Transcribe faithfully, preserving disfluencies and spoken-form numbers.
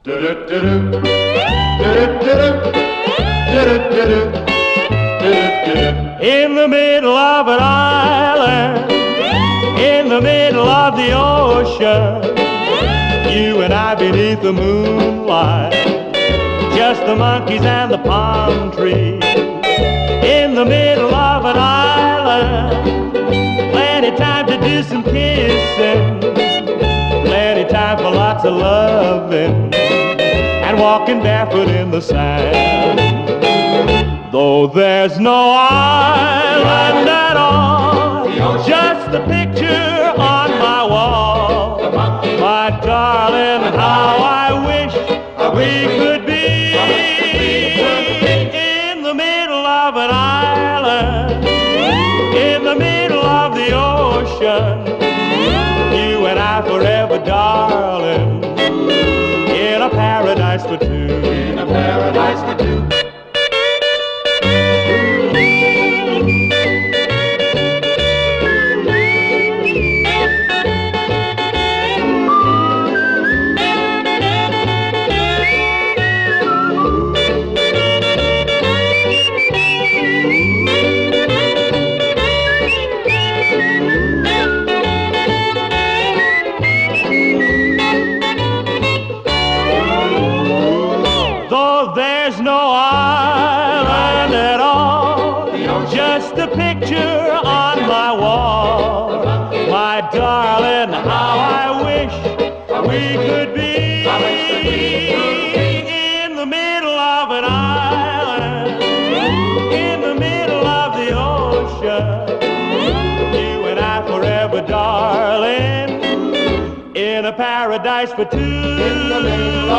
In the middle of an island, in the middle of the ocean, you and I beneath the moonlight, just the monkeys and the palm trees. In the middle of an island, plenty time to do some kissing, plenty time for lots of loving, and walking barefoot in the sand. Though there's no island at all, just a picture on my wall. My darling, how I wish we could be in the middle of an island, in the middle of the ocean, you and I forever, darling, in a paradise for two, in a paradise for two. Though there's no island at all, just a picture on my wall. My darling, how I wish we could be in the middle of an island, in the middle of the ocean, you and I forever, darling, in a paradise for two.